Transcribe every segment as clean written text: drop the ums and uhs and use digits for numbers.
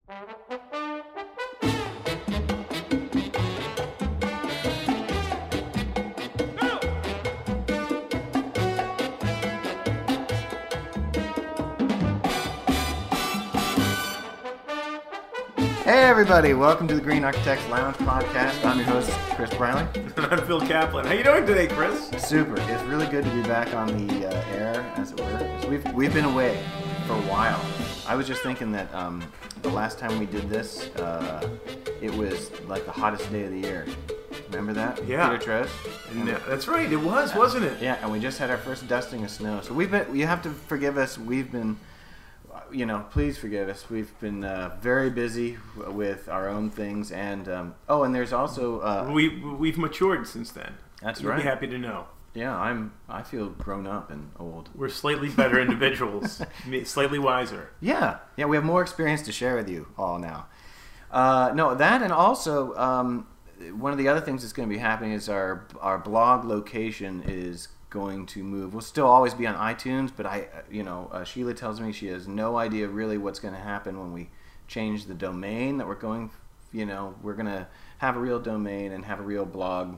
Hey everybody, welcome to the Green Architects Lounge podcast. I'm your host, Chris Briley. And I'm Phil Kaplan. How you doing today, Chris? Super. It's really good to be back on the air, as it were. We've been away for a while. I was just thinking that the last time we did this, it was like the hottest day of the year. Remember that? Yeah. Peter Trost? That's right. It was, wasn't it? Yeah, and we just had our first dusting of snow. So you have to forgive us. We've been... please forgive us. We've been very busy with our own things, and and there's also we've matured since then. That's You'll right. be happy to know. Yeah, I feel grown up and old. We're slightly better individuals, slightly wiser. Yeah, we have more experience to share with you all now. That and also one of the other things that's going to be happening is our blog location is going to move. We'll still always be on iTunes, but Sheila tells me she has no idea really what's going to happen when we change the domain that we're going. We're going to have a real domain and have a real blog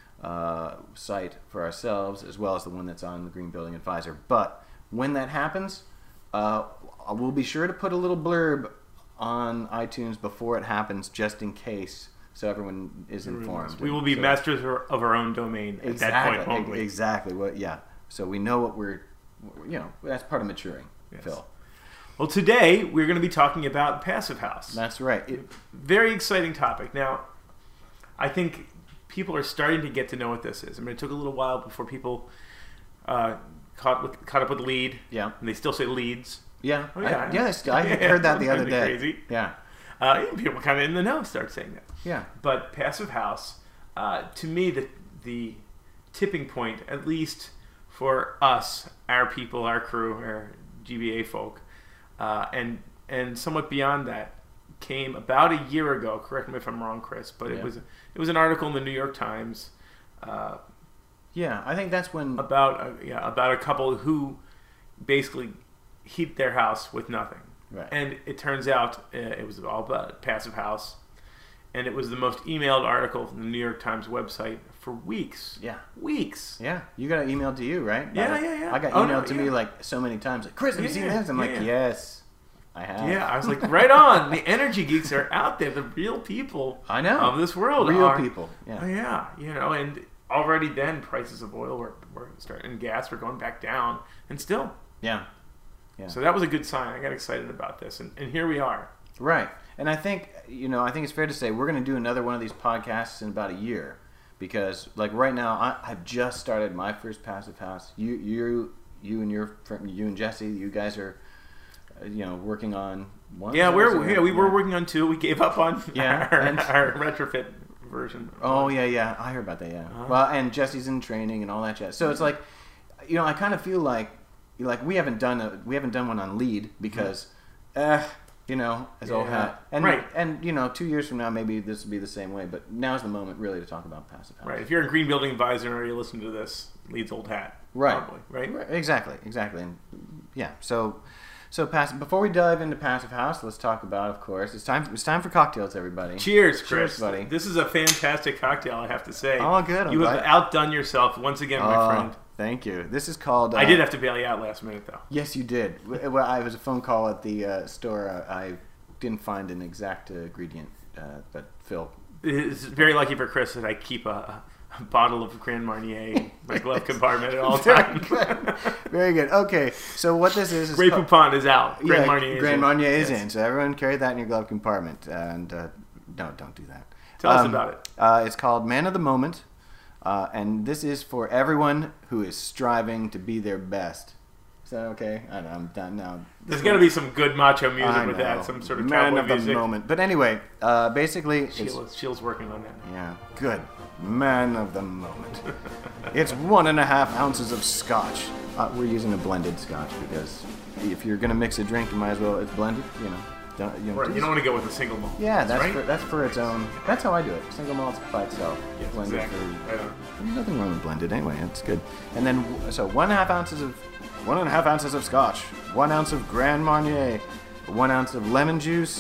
site for ourselves, as well as the one that's on the Green Building Advisor. But when that happens, we'll be sure to put a little blurb on iTunes before it happens, just in case, so everyone is informed. We will be masters of our own domain at that point, won't we? Exactly. Well, yeah. So we know what we're, that's part of maturing, Yes. Phil. Well, today we're going to be talking about Passive House. That's right. Very exciting topic. Now, I think people are starting to get to know what this is. I mean, it took a little while before people caught up with LEED. Yeah. And they still say LEEDs. Yeah. Oh, yeah. I heard that the other Kinda day. Crazy. Yeah. People kind of in the know start saying that. Yeah. But Passive House, to me, the tipping point, at least for us, our people, our crew, our GBA folk, and somewhat beyond that, came about a year ago. Correct me if I'm wrong, Chris, but it was an article in the New York Times. I think that's when about a couple who basically heat their house with nothing. Right. And it turns out it was all about Passive House, and it was the most emailed article from the New York Times website for weeks. Yeah. Weeks. Yeah. You got an email to you, right? Yeah. I got emailed to me like so many times. Like, Chris, have you seen this? I'm like, yes, I have. Yeah, I was like, right on. The energy geeks are out there. The real people I know. of this world Real people. Oh, Yeah. yeah. And already then prices of oil were starting, and gas were going back down, and still. Yeah. Yeah. So that was a good sign. I got excited about this, and here we are. Right. And I think it's fair to say we're going to do another one of these podcasts in about a year, because like right now I've just started my first Passive House. You and Jesse, you guys are working on one. Yeah, we were working on two. We gave up on our retrofit version. Oh yeah, I heard about that. Yeah. Uh-huh. Well, and Jesse's in training and all that jazz. So it's like, I kind of feel like we haven't done one on LEED because, as old hat. And right. And 2 years from now maybe this will be the same way. But now's the moment really to talk about Passive House. Right. If you're a Green Building Advisor or you listen to this, LEED's old hat. Right. Probably. Right. Exactly. And yeah. So before we dive into Passive House, let's talk about, of course, it's time for cocktails, everybody. Cheers, Chris. Cheers, buddy. This is a fantastic cocktail, I have to say. Oh, good. You have outdone yourself once again, my friend. Thank you. This is called... I did have to bail you out last minute, though. Yes, you did. Well, I was a phone call at the store. I didn't find an exact ingredient, but Phil... It's very lucky for Chris that I keep a bottle of Grand Marnier in my glove compartment at all times. Very good. Okay, so what this is... Grey Poupon is out. Grand Marnier is in. So everyone carry that in your glove compartment. And no, don't do that. Tell us about it. It's called Man of the Moment. And this is for everyone who is striving to be their best. Is that okay? I know, I'm done now. There's got to be some good macho music with that, some sort of Man cowboy of the music. Moment. But anyway, basically... Sheila's working on that. Yeah, good. Man of the Moment. It's 1.5 ounces of scotch. We're using a blended scotch because if you're going to mix a drink, you might as well, it's blended, Right, you don't want to go with a single malt. Yeah, right? that's for its own. That's how I do it. Single malts by itself. Yes, blended exactly. There's nothing wrong with blended anyway. It's good. And then 1.5 ounces of scotch, 1 ounce of Grand Marnier, 1 ounce of lemon juice,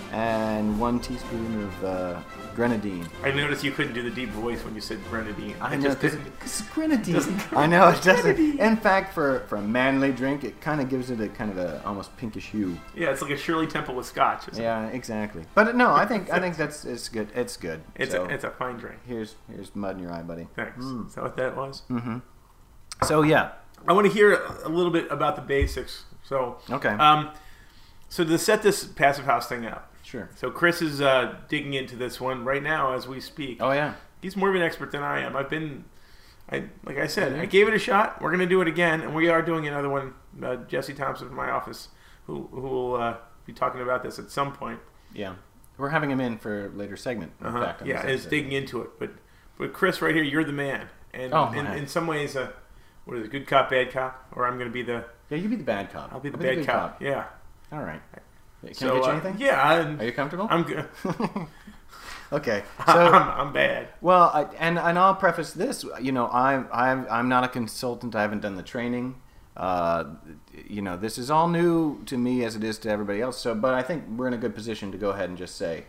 and 1 teaspoon of grenadine. I noticed you couldn't do the deep voice when you said grenadine. I It know, just didn't- because grenadine. doesn't- I know it doesn't. Grenadine. In fact, for a manly drink, it kind of gives it a kind of a almost pinkish hue. Yeah, it's like a Shirley Temple with scotch. Isn't it? Yeah, exactly. But no, I think it's good. It's good. It's So, a fine drink. here's mud in your eye, buddy. Thanks. Is that what that was? So yeah. I want to hear a little bit about the basics. So, Okay. So to set this passive house thing up, Sure. so Chris is digging into this one right now as we speak. Oh yeah. He's more of an expert than I am. Like I said, I gave it a shot. We're going to do it again, and we are doing another one. Jesse Thompson from my office, who will be talking about this at some point. Yeah. We're having him in for a later segment. In fact, on Yeah, this is episode. digging into it. But Chris, right here, you're the man. And Oh, in, man. in some ways, what is it, good cop, bad cop? Or I'm going to be the... Yeah, you be the bad cop. I'll be the bad cop. Yeah. All right. Can So, I get you anything? Yeah. Are you comfortable? I'm good. Okay. So, I'm bad. well, and I'll preface this. You know, I'm not a consultant. I haven't done the training. You know, this is all new to me as it is to everybody else. So, but I think we're in a good position to go ahead and just say,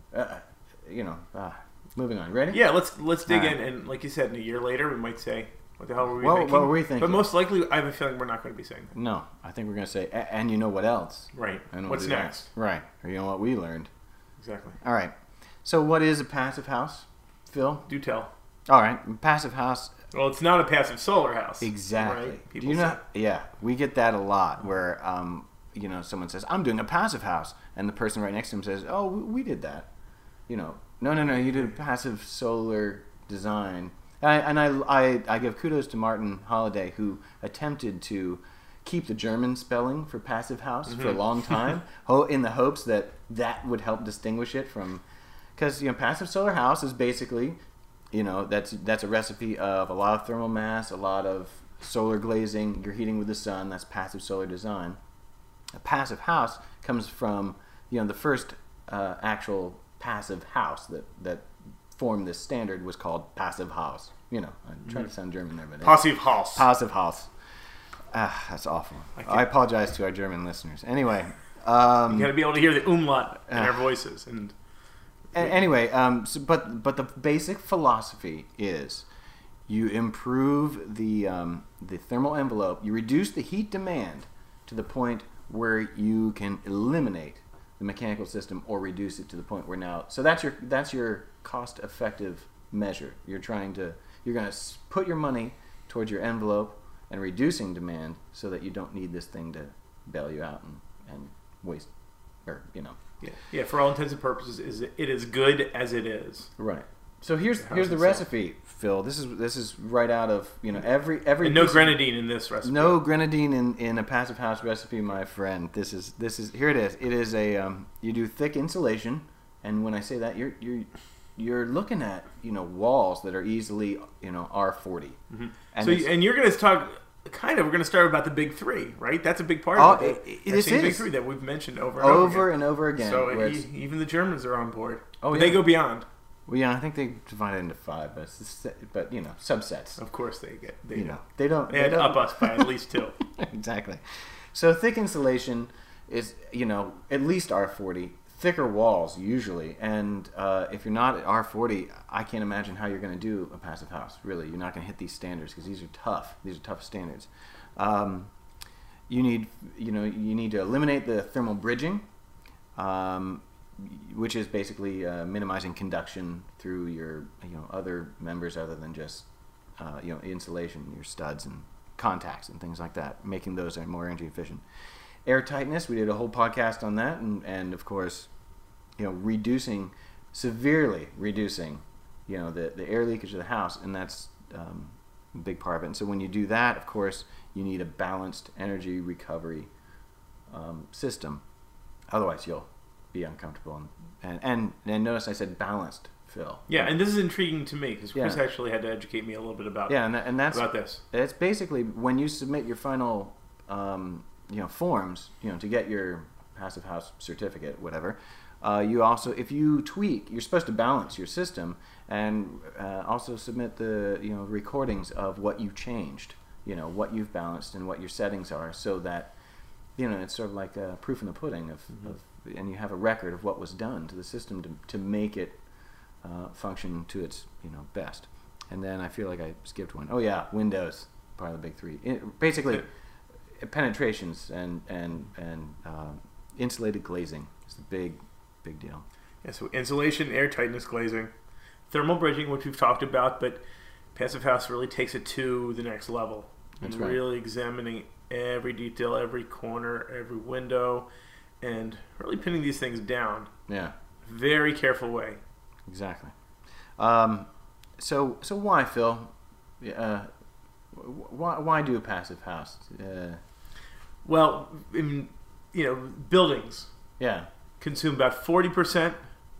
moving on. Ready? Yeah, let's dig All in. right. And like you said, in a year later, we might say, what the hell were we What thinking? were we thinking? But most likely, I have a feeling we're not going to be saying that. No, I think we're going to say, and you know what else? Right. And we'll What's do that. next? Right. Or you know what we learned? Exactly. All right. So, what is a passive house, Phil? Do tell. All right. Passive house. Well, it's not a passive solar house. Exactly. Right? Do you know? Yeah, we get that a lot. Where you know, someone says, "I'm doing a passive house," and the person right next to him says, "Oh, we did that." You know, no, you did a passive solar design. And I give kudos to Martin Holliday, who attempted to keep the German spelling for passive house for a long time, in the hopes that that would help distinguish it from, because passive solar house is basically, that's a recipe of a lot of thermal mass, a lot of solar glazing. You're heating with the sun. That's passive solar design. A passive house comes from the first actual passive house that formed this standard was called passive house. I try to sound German there, but Passive house. passive house. That's awful. I apologize to our German listeners. Anyway, You got to be able to hear the umlaut in our voices. And anyway, but the basic philosophy is you improve the thermal envelope. You reduce the heat demand to the point where you can eliminate the mechanical system or reduce it to the point where now. So that's your cost-effective measure. You're going to put your money towards your envelope and reducing demand so that you don't need this thing to bail you out and waste, or yeah, for all intents and purposes, it is good as it is. Right. So here's the itself. recipe, Phil. This is right out of every And no piece of- grenadine in this recipe. No grenadine in a passive house recipe, my friend. This is here it is. It is a you do thick insulation, and when I say that, you're looking at walls that are easily R40. Mm-hmm. And So it's- and you're going to talk. We're going to start about the big three, right? That's a big part Oh, of it. this That's the big is. three that we've mentioned over and over again. So where it's- even the Germans are on board. Oh, But yeah. they go beyond. well, yeah, I think they divide it into 5, but subsets. Of course, they They don't. don't. They had to up us by at least 2. Exactly. So thick insulation is at least R40. Thicker walls usually, and if you're not at R40, I can't imagine how you're going to do a passive house. Really, you're not going to hit these standards because these are tough. These are tough standards. You need to eliminate the thermal bridging, which is basically minimizing conduction through your other members other than just insulation, your studs and contacts and things like that, making those more energy efficient. Air tightness, we did a whole podcast on that, and of course, severely reducing, the air leakage of the house, and that's a big part of it. And so when you do that, of course, you need a balanced energy recovery system. Otherwise, you'll be uncomfortable. And notice I said balanced, Phil. Yeah, and this is intriguing to me because Chris Yeah. actually had to educate me a little bit about that's about this. It's basically when you submit your final forms to get your passive house certificate, whatever. You also, if you tweak, you're supposed to balance your system and also submit the recordings of what you changed, what you've balanced and what your settings are, so that it's sort of like a proof in the pudding of and you have a record of what was done to the system to make it function to its best. And then I feel like I skipped one. Oh yeah, Windows, part of the big three. Basically, penetrations and insulated glazing is the big deal. Yeah, so insulation, air tightness, glazing, thermal bridging, which we've talked about, but Passive House really takes it to the next level. That's and right. Really examining every detail, every corner, every window, and really pinning these things down. Yeah. Very careful way. Exactly. So why, Phil? Why do a passive house? Well, buildings Yeah. consume about 40%,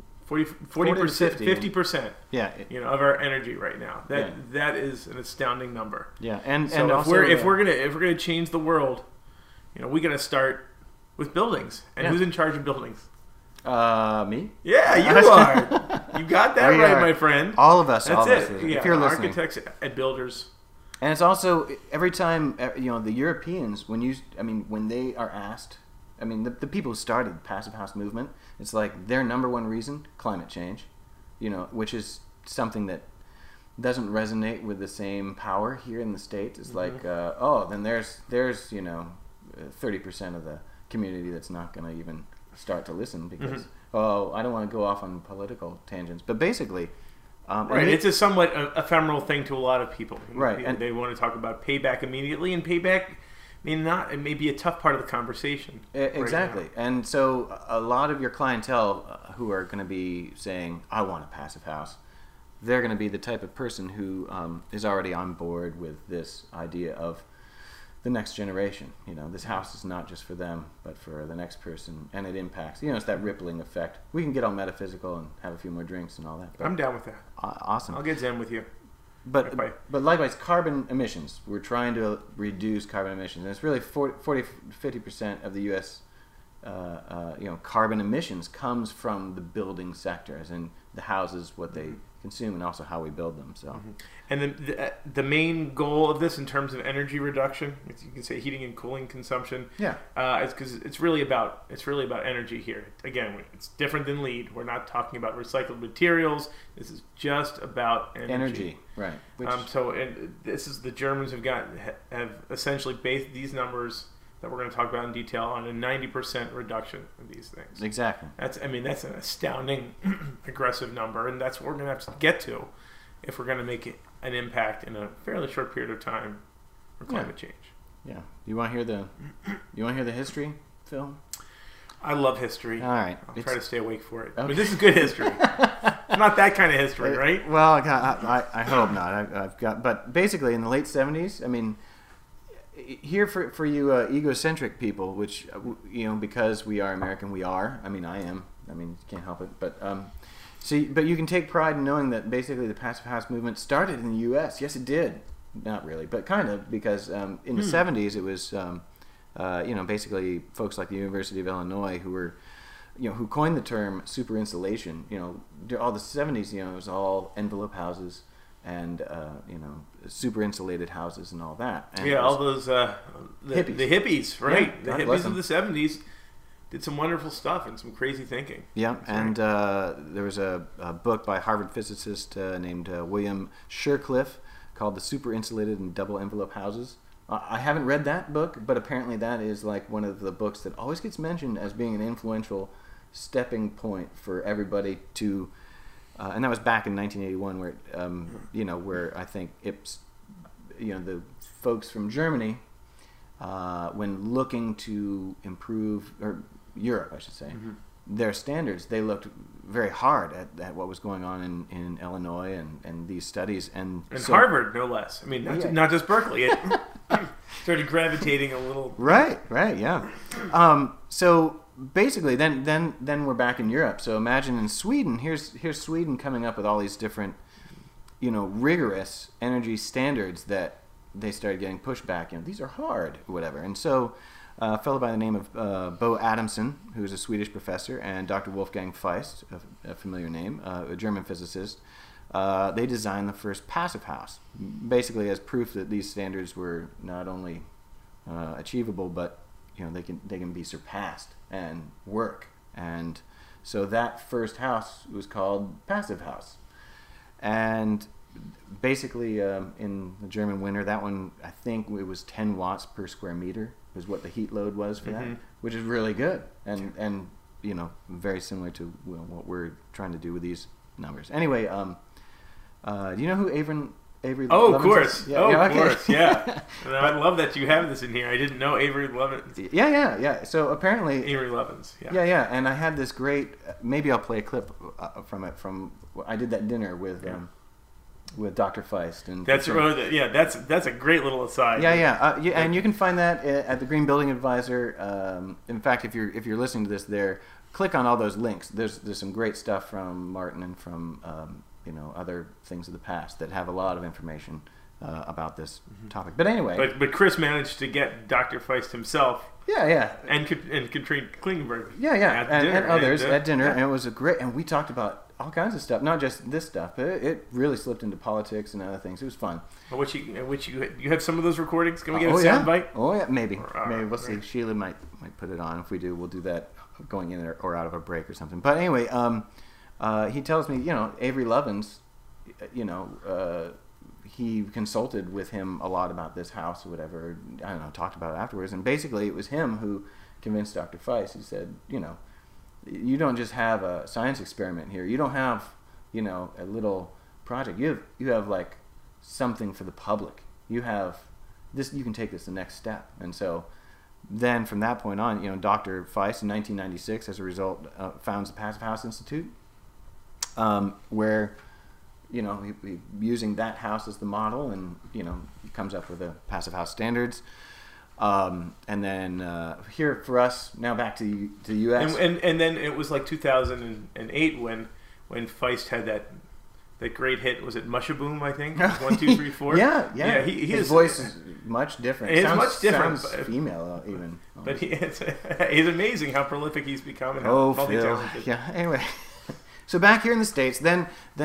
40%, 50%. Yeah. Of our energy right now. That is an astounding number. Yeah, and So also if we're gonna change the world, we gotta start with buildings. And Yeah. who's in charge of buildings? Me? Yeah, you are. You got that We right, are. my friend. All of us. That's all of it. us. Yeah, If you're listening. architects and builders. And it's also every time the Europeans when they are asked, the people who started the passive house movement, it's like their number one reason, climate change, which is something that doesn't resonate with the same power here in the States. It's like then there's 30% of the community that's not going to even start to listen because I don't want to go off on political tangents, but basically. Right, it's a somewhat ephemeral thing to a lot of people. Right, and they want to talk about payback immediately, and payback it may be a tough part of the conversation. Exactly, right and so a lot of your clientele who are going to be saying, "I want a passive house," they're going to be the type of person who is already on board with this idea of the next generation. This house is not just for them, but for the next person, and it impacts. It's that rippling effect. We can get all metaphysical and have a few more drinks and all that. I'm down with that. Awesome. I'll get zen with you. But Bye. but likewise, carbon emissions. We're trying to reduce carbon emissions. And it's really 50% of the U.S. Carbon emissions comes from the building sector, as in the houses, what they consume, and also how we build them. So, And the main goal of this, in terms of energy reduction, if you can say heating and cooling consumption, is because it's really about energy here. Again, it's different than LEED. We're not talking about recycled materials. This is just about energy. Right. This is the Germans have essentially based these numbers that we're going to talk about in detail on a 90% reduction of these things. Exactly. That's an astounding, aggressive number, and that's what we're going to have to get to if we're going to make an impact in a fairly short period of time for climate change. Yeah. You want to hear the history, Phil? I love history. All right. I'll try to stay awake for it. Okay. But this is good history. It's not that kind of history, right? Well, I hope not. But basically, in the late 70s, here for you egocentric people, which because we are American, we are. I am. You can't help it. But but you can take pride in knowing that basically the passive house movement started in the U.S. Yes, it did. Not really, but kind of, because in the 70s it was basically folks like the University of Illinois who coined the term super insulation. All the 70s, it was all envelope houses and super insulated houses and all that. And all those hippies. The hippies, right? Yeah, the God bless hippies of the 70s did some wonderful stuff and some crazy thinking. Yeah, and there was a book by a Harvard physicist named William Shercliffe called "The Super Insulated and Double Envelope Houses." I haven't read that book, but apparently that is like one of the books that always gets mentioned as being an influential stepping point for everybody to. And that was back in 1981, where where I think the folks from Germany, when looking to improve, or Europe, I should say, their standards, they looked very hard at what was going on in Illinois and these studies and Harvard, no less. Not just Berkeley. It started gravitating a little. Right, yeah. So basically, then we're back in Europe. So imagine in Sweden. Here's Sweden coming up with all these different, rigorous energy standards that they started getting pushback. These are hard, or whatever. And so a fellow by the name of Bo Adamson, who's a Swedish professor, and Dr. Wolfgang Feist, a familiar name, a German physicist, they designed the first passive house, basically as proof that these standards were not only achievable, but they can be surpassed and work. And so that first house was called Passive House. And basically, in the German winter, that one, I think it was 10 watts per square meter was what the heat load was for that, which is really good. And you know, very similar to what we're trying to do with these numbers. Anyway, do you know who Avery Oh, Lovins of course. is? Yeah, yeah, of course, yeah. And I love that you have this in here. I didn't know Avery Lovins. Yeah. So apparently... Avery Lovins, Yeah. And I had this great... Maybe I'll play a clip from it. I did that dinner with Dr. Feist. And that's a great little aside. And you can find that at the Green Building Advisor. In fact, if you're listening to this there, click on all those links. There's some great stuff from Martin and from other things of the past that have a lot of information about this topic. But anyway, but Chris managed to get Dr. Feist himself. And Katrine Klingenberg. And others at dinner, and it was a great. And we talked about all kinds of stuff, not just this stuff, but it really slipped into politics and other things. It was fun. Which you have some of those recordings? Can we get a sound bite? Oh yeah, maybe we'll see. Sheila might put it on. If we do, we'll do that going in or out of a break or something. But anyway, he tells me, Avery Lovins, he consulted with him a lot about this house or whatever. I don't know, talked about it afterwards, and basically it was him who convinced Dr. Feist. He said, you don't just have a science experiment here. You don't have, a little project. You have like something for the public. You have this. You can take this the next step. And so, then from that point on, Dr. Feist in 1996, as a result, founds the Passive House Institute, where, he using that house as the model, and he comes up with the Passive House standards. And then here for us now back to the U.S. And then it was like 2008 when Feist had that great hit. Was it Mushaboom? I think 1, 2, 3, 4. Yeah. His voice is much different. It's much different. Sounds female even. But it's amazing how prolific he's become and how multi-talented. Yeah. Anyway. So back here in the States, then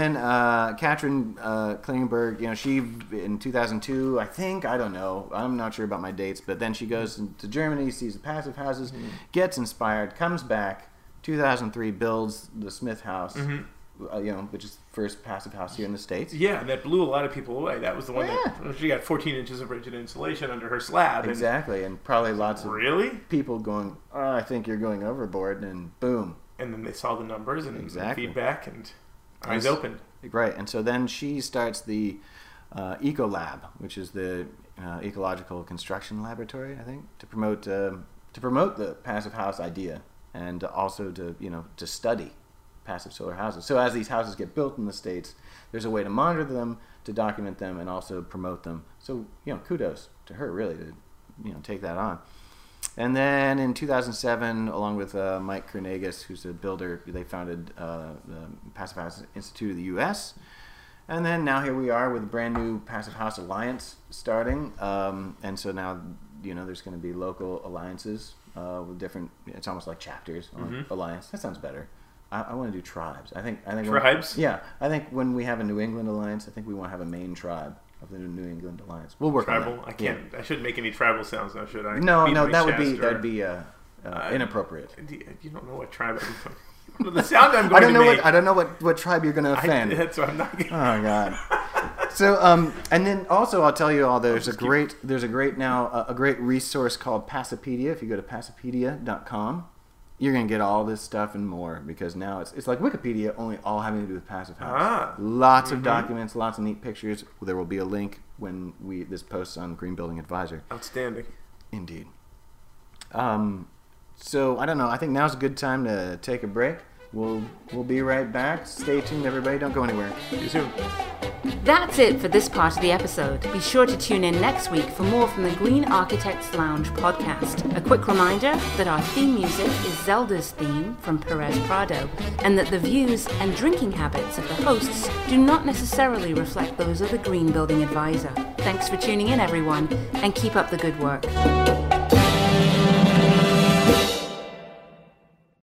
Katrin Klingenberg, she in 2002, I think, I don't know, I'm not sure about my dates, but then she goes to Germany, sees the Passive Houses, gets inspired, comes back, 2003 builds the Smith House, which is the first Passive House here in the States. Yeah, and that blew a lot of people away. That was the one that she got 14 inches of rigid insulation under her slab. Exactly, and probably lots of really people going, I think you're going overboard, and boom. And then they saw the numbers and feedback and eyes opened. Right, and so then she starts the Ecolab, which is the ecological construction laboratory, I think, to promote the passive house idea, and also to study passive solar houses. So as these houses get built in the States, there's a way to monitor them, to document them, and also promote them. So kudos to her really to take that on. And then in 2007, along with Mike Kernagis, who's a builder, they founded the Passive House Institute of the U.S. And then now here we are with a brand new Passive House Alliance starting. And so now, there's going to be local alliances with different, it's almost like chapters on alliance. That sounds better. I want to do tribes. I think tribes? I think when we have a New England alliance, I think we want to have a main tribe of the New England Alliance. We'll work tribal? on that. I can't. Yeah. I shouldn't make any tribal sounds now, should I? No, that would be inappropropriate. You don't know what tribe I'm the sound I'm going to make. I don't know what tribe you're going to offend. That's what I'm not going to. Oh God. So and then also I'll tell you all there's a great resource called Passipedia. If you go to passipedia.com, you're going to get all this stuff and more, because now it's like Wikipedia, only all having to do with Passive House. Lots of documents, lots of neat pictures. There will be a link when this posts on Green Building Advisor. Outstanding. Indeed. So I don't know. I think now's a good time to take a break. We'll be right back. Stay tuned, everybody. Don't go anywhere. See you soon. That's it for this part of the episode. Be sure to tune in next week for more from the Green Architects Lounge podcast. A quick reminder that our theme music is Zelda's theme from Perez Prado, and that the views and drinking habits of the hosts do not necessarily reflect those of the Green Building Advisor. Thanks for tuning in, everyone, and keep up the good work.